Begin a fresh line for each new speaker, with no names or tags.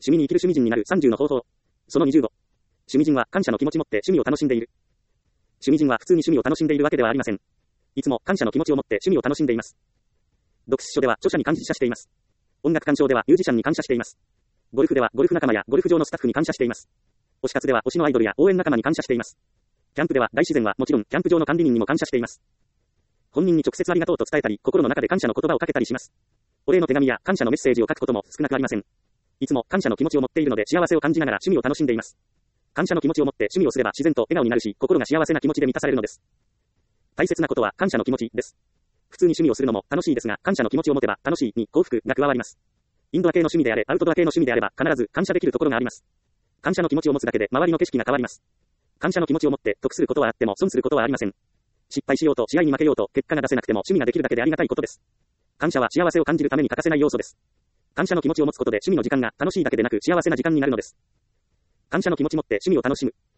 趣味に生きる趣味人になる30の方法。その25。趣味人は感謝の気持ちを持って趣味を楽しんでいる。趣味人は普通に趣味を楽しんでいるわけではありません。いつも感謝の気持ちを持って趣味を楽しんでいます。読書では著者に感謝しています。音楽鑑賞ではミュージシャンに感謝しています。ゴルフではゴルフ仲間やゴルフ場のスタッフに感謝しています。推し活では推しのアイドルや応援仲間に感謝しています。キャンプでは大自然はもちろんキャンプ場の管理人にも感謝しています。本人に直接ありがとうと伝えたり、心の中で感謝の言葉をかけたりします。お礼の手紙や感謝のメッセージを書くことも少なくありません。いつも感謝の気持ちを持っているので幸せを感じながら趣味を楽しんでいます。感謝の気持ちを持って趣味をすれば自然と笑顔になるし、心が幸せな気持ちで満たされるのです。大切なことは感謝の気持ちです。普通に趣味をするのも楽しいですが、感謝の気持ちを持てば楽しいに幸福が加わります。インドア系の趣味であれ、アウトドア系の趣味であれば必ず感謝できるところがあります。感謝の気持ちを持つだけで周りの景色が変わります。感謝の気持ちを持って得することはあっても損することはありません。失敗しようと試合に負けようと結果が出せなくても趣味ができるだけでありがたいことです。感謝は幸せを感じるために欠かせない要素です。感謝の気持ちを持つことで趣味の時間が楽しいだけでなく幸せな時間になるのです。感謝の気持ちを持って趣味を楽しむ。